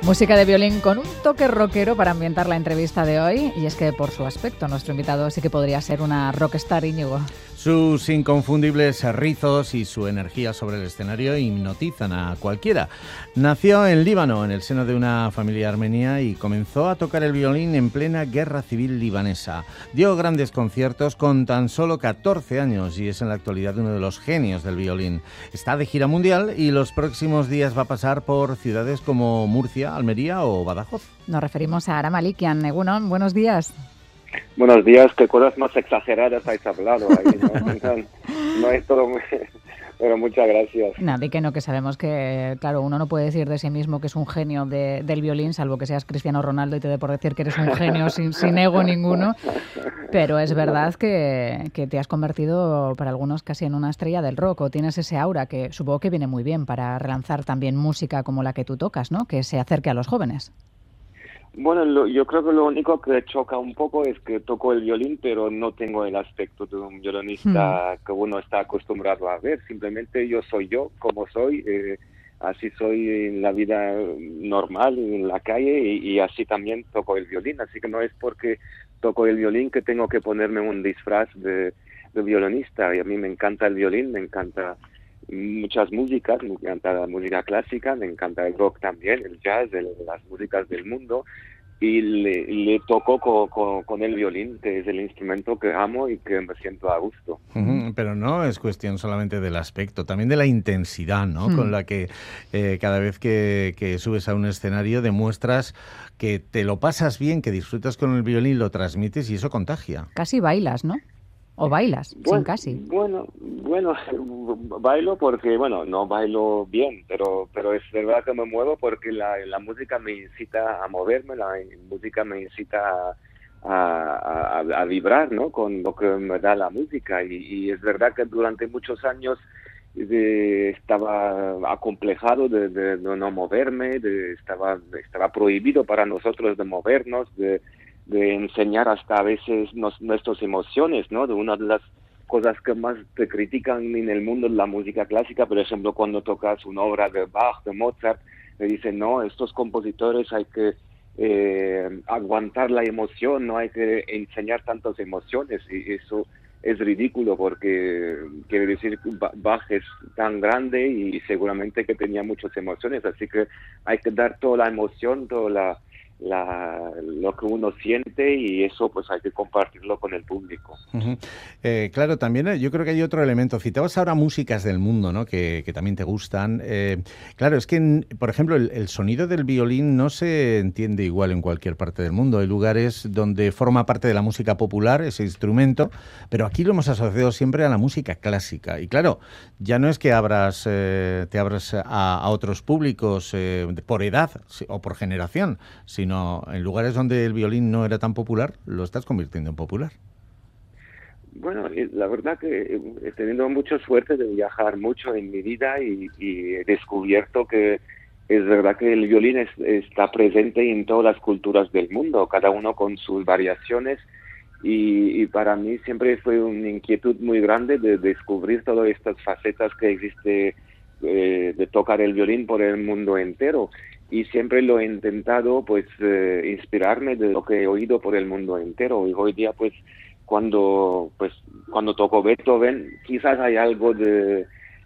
Música de violín con un toque rockero para ambientar la entrevista de hoy. Y es que por su aspecto, nuestro invitado sí que podría ser una rockstar, Íñigo. Sus inconfundibles rizos y su energía sobre el escenario hipnotizan a cualquiera. Nació en Líbano, en el seno de una familia armenia, y comenzó a tocar el violín en plena guerra civil libanesa. Dio grandes conciertos con tan solo 14 años y es en la actualidad uno de los genios del violín. Está de gira mundial y los próximos días va a pasar por ciudades como Murcia, Almería o Badajoz. Nos referimos a Aram Malikian. Egunon, buenos días. Buenos días, qué cosas más exageradas habéis hablado ahí, ¿no? No es todo muy... Pero muchas gracias. Nada, y que no, que sabemos que, claro, uno no puede decir de sí mismo que es un genio del violín, salvo que seas Cristiano Ronaldo y te dé por decir que eres un genio sin ego ninguno. Pero es verdad que te has convertido, para algunos, casi en una estrella del rock, o tienes ese aura que supongo que viene muy bien para relanzar también música como la que tú tocas, ¿no? Que se acerque a los jóvenes. Bueno, yo creo que lo único que choca un poco es que toco el violín, pero no tengo el aspecto de un violinista que uno está acostumbrado a ver. Simplemente yo soy yo, como soy, así soy en la vida normal, en la calle, y así también toco el violín. Así que no es porque toco el violín que tengo que ponerme un disfraz de violinista. Y a mí me encanta el violín, me encanta muchas músicas, me encanta la música clásica, me encanta el rock también, el jazz, las músicas del mundo, y le toco con el violín, que es el instrumento que amo y que me siento a gusto. Pero no es cuestión solamente del aspecto, también de la intensidad, ¿no? Con la que cada vez que subes a un escenario demuestras que te lo pasas bien, que disfrutas con el violín, lo transmites y eso contagia. Casi bailas, ¿no? ¿O bailas? Bueno, sin casi. Bueno, bailo porque, no bailo bien, pero es verdad que me muevo porque la música me incita a moverme, la música me incita a vibrar, ¿no? Con lo que me da la música. Y es verdad que durante muchos años estaba acomplejado de no moverme, estaba prohibido para nosotros de movernos, de enseñar hasta a veces nuestras emociones, ¿no? De una de las cosas que más te critican en el mundo de la música clásica, por ejemplo, cuando tocas una obra de Bach, de Mozart, te dicen, no, estos compositores hay que aguantar la emoción, no hay que enseñar tantas emociones, y eso es ridículo porque quiere decir que Bach es tan grande y seguramente que tenía muchas emociones, así que hay que dar toda la emoción, toda lo que uno siente, y eso pues hay que compartirlo con el público. Claro, también yo creo que hay otro elemento. Citabas ahora músicas del mundo, ¿no? Que también te gustan. Claro, es que, por ejemplo, el sonido del violín no se entiende igual en cualquier parte del mundo. Hay lugares donde forma parte de la música popular ese instrumento, pero aquí lo hemos asociado siempre a la música clásica. Y claro, ya no es que te abras a otros públicos por edad o por generación, sino en lugares donde el violín no era tan popular, lo estás convirtiendo en popular. Bueno, la verdad que he tenido mucha suerte de viajar mucho en mi vida y he descubierto que es verdad que el violín está presente en todas las culturas del mundo, cada uno con sus variaciones, y para mí siempre fue una inquietud muy grande de descubrir todas estas facetas que existe de tocar el violín por el mundo entero. Y siempre lo he intentado, pues, inspirarme de lo que he oído por el mundo entero. Y hoy día, pues, cuando toco Beethoven, quizás hay algo de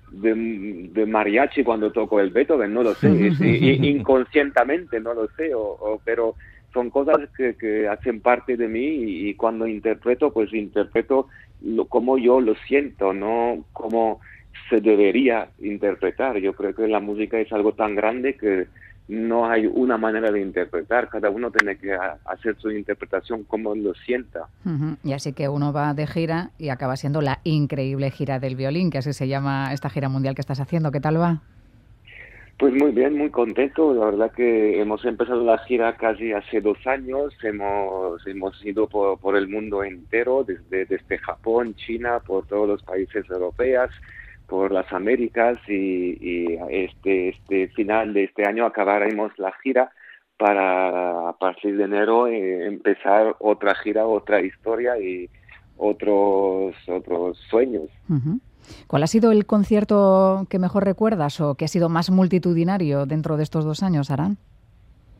mariachi cuando toco el Beethoven, no lo sé, inconscientemente, no lo sé, pero son cosas que hacen parte de mí, y cuando interpreto, pues interpreto como yo lo siento, no como se debería interpretar. Yo creo que la música es algo tan grande que no hay una manera de interpretar, cada uno tiene que hacer su interpretación como lo sienta. Y así que uno va de gira y acaba siendo la increíble gira del violín, que así se llama esta gira mundial que estás haciendo. ¿Qué tal va? Pues muy bien, muy contento. La verdad que hemos empezado la gira casi hace 2 años. Hemos ido por el mundo entero, desde Japón, China, por todos los países europeos, por las Américas, y este final de este año acabaremos la gira para, a partir de enero, empezar otra gira, otra historia y otros sueños. ¿Cuál ha sido el concierto que mejor recuerdas o que ha sido más multitudinario dentro de estos 2 años, Aram?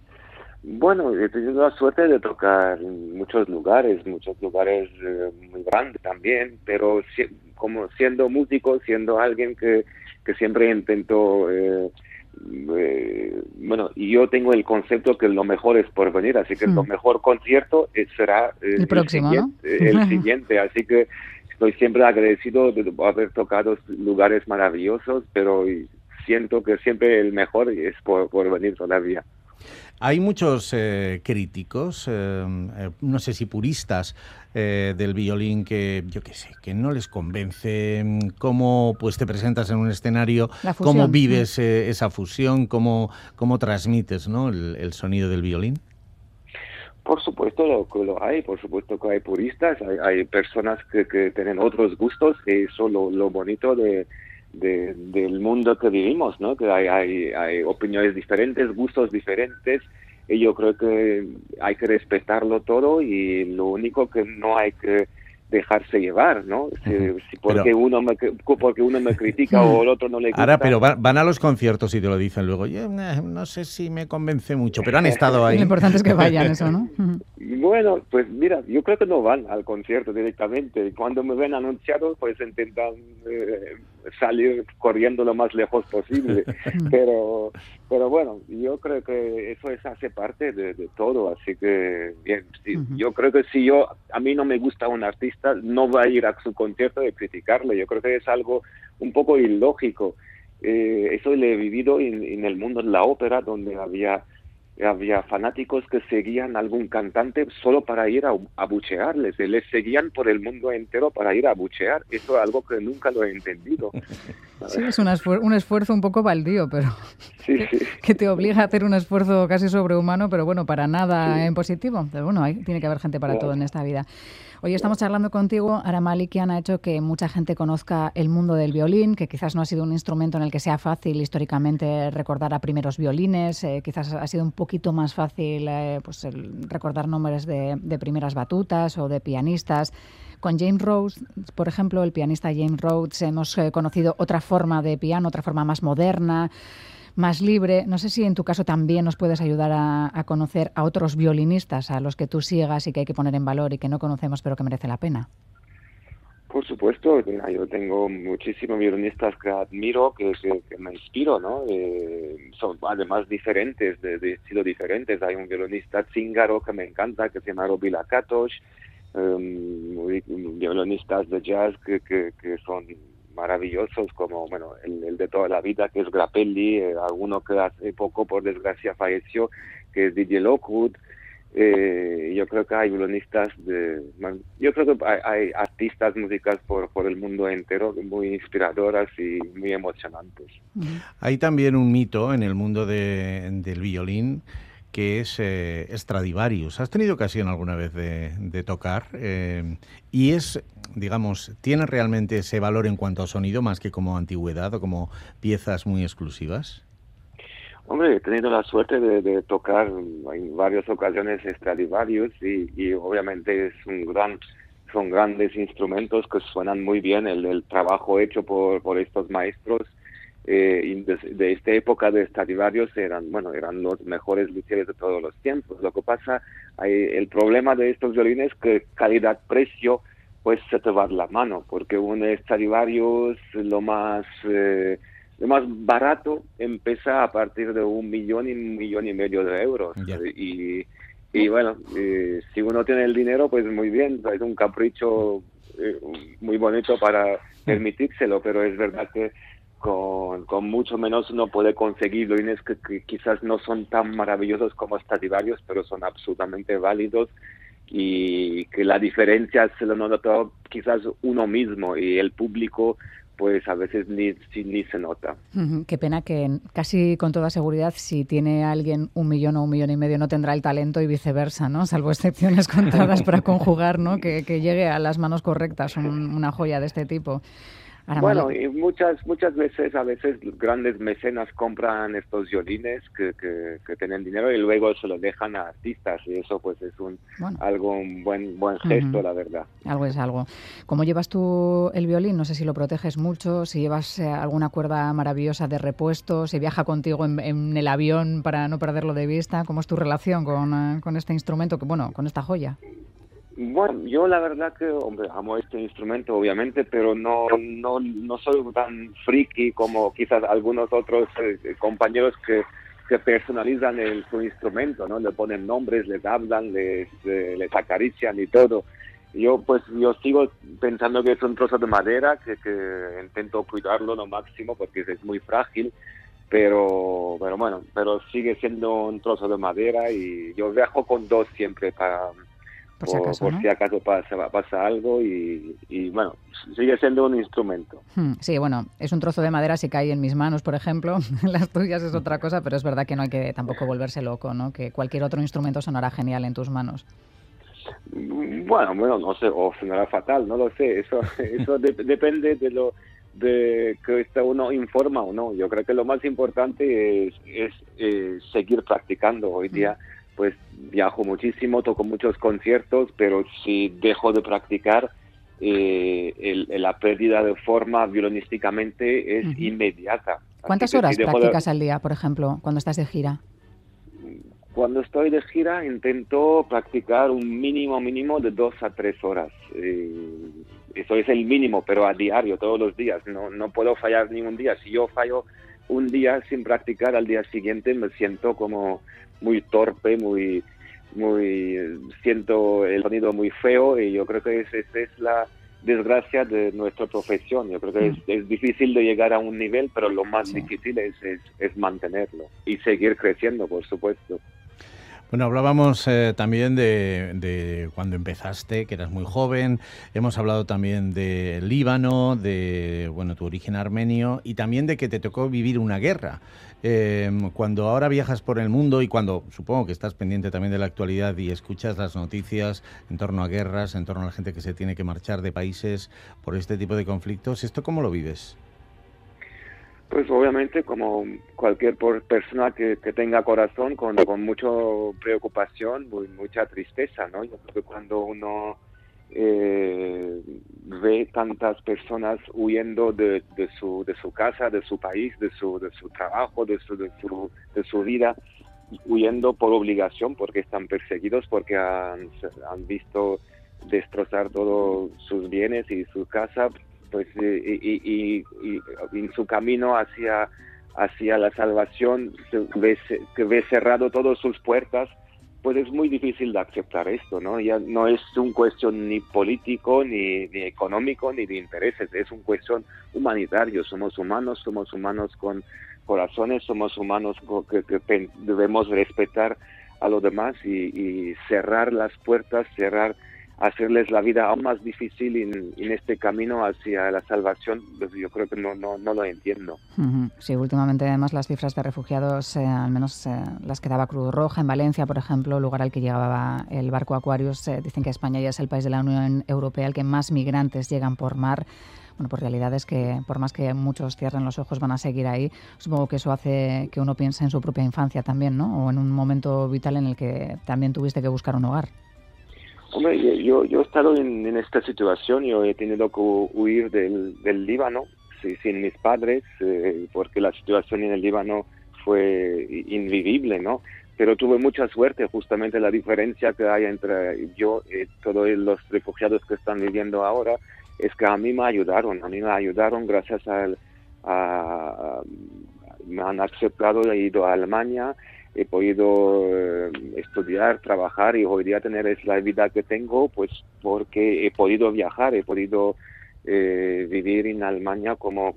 Bueno, he tenido la suerte de tocar en muchos lugares muy grandes también, pero como siendo músico, siendo alguien que siempre intento, bueno, y yo tengo el concepto que lo mejor es por venir, así que lo mejor concierto será el próximo, el siguiente, así que estoy siempre agradecido de haber tocado lugares maravillosos, pero siento que siempre el mejor es por venir todavía. Hay muchos críticos, no sé si puristas, del violín que, yo qué sé, que no les convence cómo pues te presentas en un escenario, cómo vives esa fusión, cómo transmites, ¿no?, el sonido del violín. Por supuesto que lo hay, por supuesto que hay puristas, hay personas que tienen otros gustos, y eso lo bonito del mundo que vivimos, ¿no? Que hay opiniones diferentes, gustos diferentes, y yo creo que hay que respetarlo todo, y lo único que no hay que dejarse llevar, ¿no? Porque uno me critica o el otro no le gusta. Ahora, pero van a los conciertos y te lo dicen luego. Yo no sé si me convence mucho, pero han estado ahí. Lo importante es que vayan, eso, ¿no? Bueno, pues mira, yo creo que no van al concierto directamente. Cuando me ven anunciado, pues intentan salir corriendo lo más lejos posible. Pero bueno, yo creo que eso hace parte de todo, así que bien, sí, yo creo que si a mí no me gusta un artista, no va a ir a su concierto de criticarle. Yo creo que es algo un poco ilógico. Eso lo he vivido en el mundo de la ópera, donde había fanáticos que seguían a algún cantante solo para ir a abuchearles. Les seguían por el mundo entero para ir a abuchear. Eso es algo que nunca lo he entendido. Sí, es un esfuerzo un poco baldío, pero sí. que te obliga a hacer un esfuerzo casi sobrehumano, pero bueno, para nada en positivo. Pero bueno, tiene que haber gente para todo en esta vida. Hoy estamos charlando contigo. Ara Malikian ha hecho que mucha gente conozca el mundo del violín, que quizás no ha sido un instrumento en el que sea fácil históricamente recordar a primeros violines, quizás ha sido un poquito más fácil pues recordar nombres de primeras batutas o de pianistas. Con James Rhodes, por ejemplo, el pianista James Rhodes, hemos conocido otra forma de piano, otra forma más moderna, más libre. No sé si en tu caso también nos puedes ayudar a conocer a otros violinistas a los que tú sigas y que hay que poner en valor y que no conocemos pero que merece la pena. Por supuesto, yo tengo muchísimos violinistas que admiro, que me inspiro, ¿no? Son además diferentes, de estilo diferentes. Hay un violinista zíngaro que me encanta, que se llama Robi Lakatos, violinistas de jazz que son maravillosos, como bueno el de toda la vida, que es Grappelli, alguno que hace poco por desgracia falleció, que es Didier Lockwood. Yo creo que hay violinistas yo creo que hay artistas musicales por el mundo entero muy inspiradoras y muy emocionantes. Hay también un mito en el mundo del violín que es Stradivarius. ¿Has tenido ocasión alguna vez de tocar? Y ¿tiene realmente ese valor en cuanto a sonido más que como antigüedad o como piezas muy exclusivas? Hombre, he tenido la suerte de tocar en varias ocasiones Stradivarius y obviamente son grandes instrumentos que suenan muy bien. El trabajo hecho por estos maestros de esta época de Stradivarius eran los mejores luthieres de todos los tiempos. Lo que pasa, el problema de estos violines es que calidad-precio pues se te va la mano, porque un Stradivarius lo más barato empieza a partir de 1 millón y 1,5 millones de euros. Yeah. Y bueno, si uno tiene el dinero, pues muy bien, es un capricho muy bonito para permitírselo, pero es verdad que con mucho menos uno puede conseguir violines que quizás no son tan maravillosos como Stradivarius, pero son absolutamente válidos, y que la diferencia se lo nota quizás uno mismo, y el público pues a veces ni se nota. Qué pena que casi con toda seguridad, si tiene alguien 1 millón o 1,5 millones, no tendrá el talento y viceversa, ¿no? Salvo excepciones contadas para conjugar, ¿no? Que llegue a las manos correctas una joya de este tipo. Bueno, y muchas veces, grandes mecenas compran estos violines que tienen dinero y luego se los dejan a artistas, y eso pues es un buen gesto, la verdad. Algo es algo. ¿Cómo llevas tú el violín? No sé si lo proteges mucho, si llevas alguna cuerda maravillosa de repuesto, si viaja contigo en el avión para no perderlo de vista. ¿Cómo es tu relación con este instrumento, con esta joya? Bueno, yo la verdad que, hombre, amo este instrumento, obviamente, pero no soy tan friki como quizás algunos otros compañeros que personalizan su instrumento, ¿no? Le ponen nombres, les hablan, les acarician y todo. Yo sigo pensando que es un trozo de madera, que intento cuidarlo lo máximo porque es muy frágil, pero sigue siendo un trozo de madera, y yo viajo con dos siempre por si acaso pasa algo, y bueno, sigue siendo un instrumento. Sí, bueno, es un trozo de madera si cae en mis manos, por ejemplo. Las tuyas es otra cosa, pero es verdad que no hay que tampoco volverse loco, ¿no? Que cualquier otro instrumento sonará genial en tus manos. Bueno, no sé, o sonará fatal, no lo sé. Eso depende de que está uno informa o no. Yo creo que lo más importante es seguir practicando. Hoy día pues viajo muchísimo, toco muchos conciertos, pero si dejo de practicar, la pérdida de forma violinísticamente es inmediata. ¿Cuántas horas practicas al día, por ejemplo, cuando estás de gira? Cuando estoy de gira intento practicar un mínimo de 2 a 3 horas. Eso es el mínimo, pero a diario, todos los días. No puedo fallar ningún día. Si yo fallo un día sin practicar, al día siguiente me siento como muy torpe, siento el sonido muy feo, y yo creo que esa es la desgracia de nuestra profesión. Yo creo que es difícil de llegar a un nivel, pero lo más difícil es mantenerlo y seguir creciendo, por supuesto. Bueno, hablábamos también de cuando empezaste, que eras muy joven. Hemos hablado también de Líbano, de tu origen armenio, y también de que te tocó vivir una guerra. Cuando ahora viajas por el mundo, y cuando supongo que estás pendiente también de la actualidad y escuchas las noticias en torno a guerras, en torno a la gente que se tiene que marchar de países por este tipo de conflictos, ¿esto cómo lo vives? Pues obviamente, como cualquier persona que tenga corazón, con mucha preocupación, mucha tristeza, ¿no? Yo creo que cuando uno ve tantas personas huyendo de su casa, de su país, de su trabajo, de su vida, huyendo por obligación, porque están perseguidos, porque han visto destrozar todos sus bienes y su casa, pues y en su camino hacia la salvación que ve cerrado todas sus puertas, pues es muy difícil de aceptar esto, ¿no? Ya no es una cuestión ni político, ni económico, ni de intereses, es una cuestión humanitaria. Somos humanos con corazones, somos humanos que debemos respetar a los demás, y cerrar las puertas, hacerles la vida aún más difícil en este camino hacia la salvación, pues yo creo que no lo entiendo. Sí, últimamente además las cifras de refugiados, al menos las que daba Cruz Roja en Valencia, por ejemplo, lugar al que llegaba el barco Aquarius, dicen que España ya es el país de la Unión Europea al que más migrantes llegan por mar. Bueno, pues realidad es que por más que muchos cierren los ojos, van a seguir ahí. Supongo que eso hace que uno piense en su propia infancia también, ¿no? O en un momento vital en el que también tuviste que buscar un hogar. Hombre, yo he estado en esta situación. Yo he tenido que huir del Líbano sin mis padres, porque la situación en el Líbano fue invivible, ¿no? Pero tuve mucha suerte. Justamente la diferencia que hay entre yo y todos los refugiados que están viviendo ahora es que a mí me ayudaron gracias me han aceptado, he ido a Alemania, he podido estudiar, trabajar, y hoy día tener la vida que tengo, pues porque he podido viajar, he podido vivir en Alemania como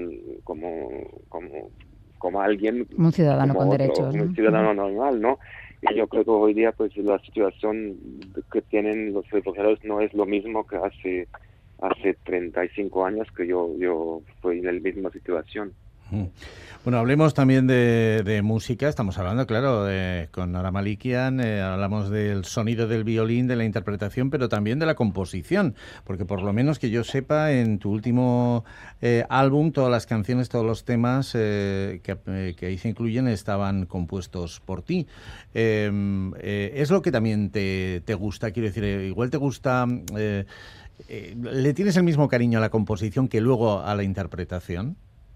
alguien, un ciudadano con otro, derechos, ¿no? Un ciudadano normal, ¿no? Y yo creo que hoy día pues la situación que tienen los refugiados no es lo mismo que hace 35 años que yo fui en la misma situación. Bueno, hablemos también de música. Estamos hablando, claro, con Ara Malikian, hablamos del sonido del violín, de la interpretación, pero también de la composición, porque por lo menos que yo sepa, en tu último álbum, todas las canciones, todos los temas que ahí se incluyen estaban compuestos por ti. ¿Es lo que también te gusta? Quiero decir, igual te gusta... ¿le tienes el mismo cariño a la composición que luego a la interpretación?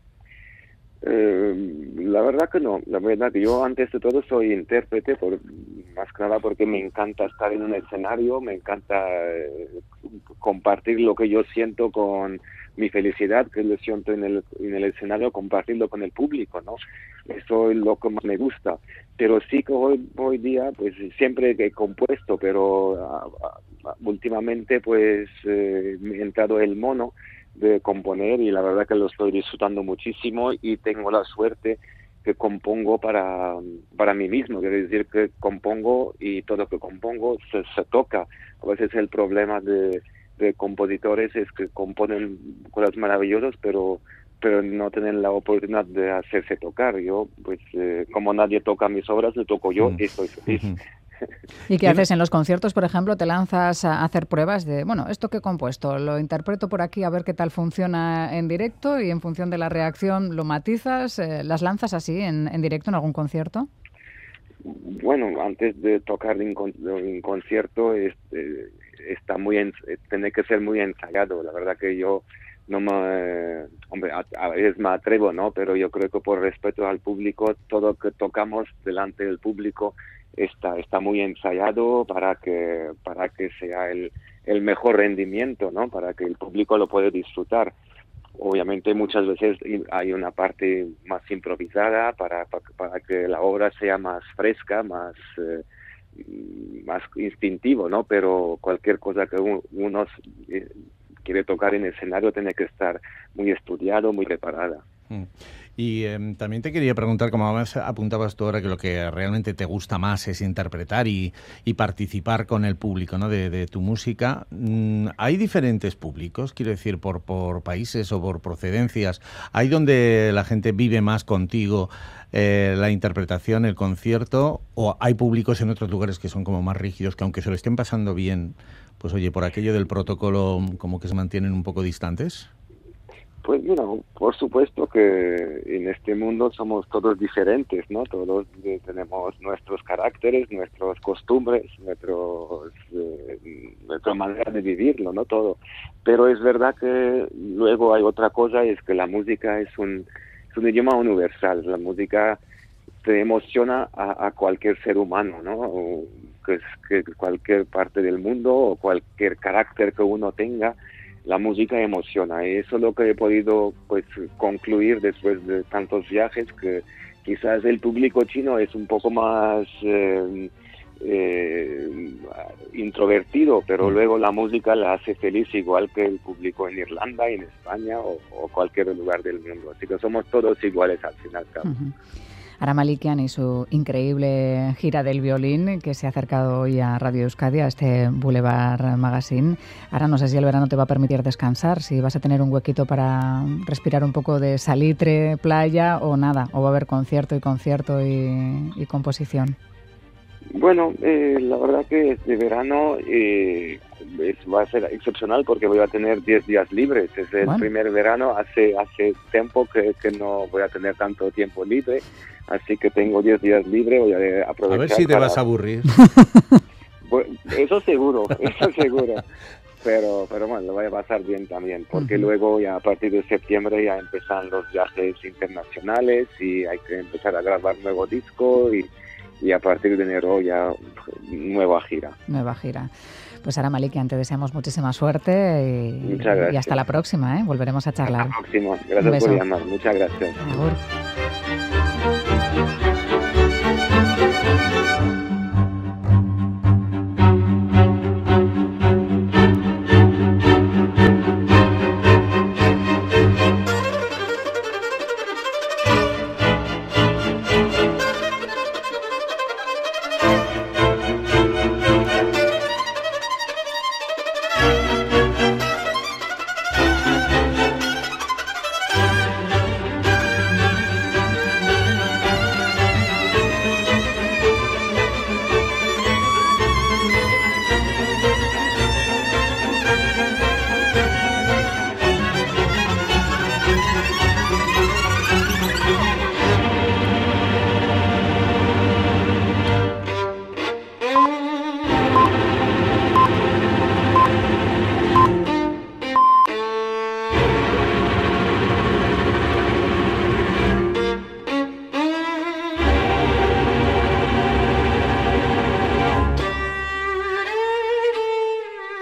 La verdad que no, la verdad que yo antes de todo soy intérprete, más que nada porque me encanta estar en un escenario, me encanta compartir lo que yo siento con mi felicidad, que lo siento en el escenario, compartirlo con el público, ¿no? Eso es lo que más me gusta. Pero sí que hoy día, pues siempre he compuesto, pero últimamente pues me he entrado el mono de componer y la verdad que lo estoy disfrutando muchísimo y tengo la suerte que compongo para mí mismo, quiero decir que compongo y todo lo que compongo se toca. A veces el problema de compositores es que componen cosas maravillosas pero no tienen la oportunidad de hacerse tocar. Yo, pues como nadie toca mis obras, le toco yo y estoy feliz. ¿Y qué haces en los conciertos, por ejemplo? ¿Te lanzas a hacer pruebas de, bueno, esto que he compuesto, lo interpreto por aquí a ver qué tal funciona en directo y en función de la reacción lo matizas? ¿Las lanzas así en directo en algún concierto? Bueno, antes de tocar en concierto tiene que ser muy ensayado. La verdad que yo no hombre, a veces me atrevo, ¿no? Pero yo creo que por respeto al público, todo lo que tocamos delante del público está muy ensayado para que sea el mejor rendimiento, ¿no? Para que el público lo pueda disfrutar. Obviamente muchas veces hay una parte más improvisada para que la obra sea más fresca, más instintivo, ¿no? Pero cualquier cosa que uno quiere tocar en escenario tiene que estar muy estudiado, muy preparada. Y también te quería preguntar, como apuntabas tú ahora, que lo que realmente te gusta más es interpretar y participar con el público, ¿no? de tu música. ¿Hay diferentes públicos? Quiero decir, por países o por procedencias. ¿Hay donde la gente vive más contigo la interpretación, el concierto? ¿O hay públicos en otros lugares que son como más rígidos, que aunque se lo estén pasando bien, pues oye, por aquello del protocolo como que se mantienen un poco distantes? Pues por supuesto que en este mundo somos todos diferentes, ¿no? Todos tenemos nuestros caracteres, nuestras costumbres, nuestra manera de vivirlo, ¿no? Todo. Pero es verdad que luego hay otra cosa, es que la música es un idioma universal. La música te emociona a cualquier ser humano, ¿no? O que cualquier parte del mundo o cualquier carácter que uno tenga, la música emociona. Y eso es lo que he podido pues concluir después de tantos viajes, que quizás el público chino es un poco más introvertido, pero luego la música la hace feliz igual que el público en Irlanda, en España o cualquier lugar del mundo. Así que somos todos iguales al final. Ara Malikian y su increíble gira del violín, que se ha acercado hoy a Radio Euskadi, a este Boulevard Magazine. Ahora no sé si el verano te va a permitir descansar, si vas a tener un huequito para respirar un poco de salitre, playa o nada, o va a haber concierto y composición. Bueno, la verdad que este verano va a ser excepcional porque voy a tener 10 días libres. Es el primer verano, hace tiempo que no voy a tener tanto tiempo libre, así que tengo 10 días libres, voy a aprovechar. A ver si te vas a aburrir. Bueno, eso seguro. Pero bueno, lo voy a pasar bien también, porque luego ya a partir de septiembre ya empiezan los viajes internacionales y hay que empezar a grabar nuevo disco y a partir de enero ya nueva gira. Pues Ara Malikian, te deseamos muchísima suerte Muchas gracias. Y hasta la próxima, ¿eh? Volveremos a charlar. Hasta la próxima. Gracias por llamar. Muchas gracias. Agur.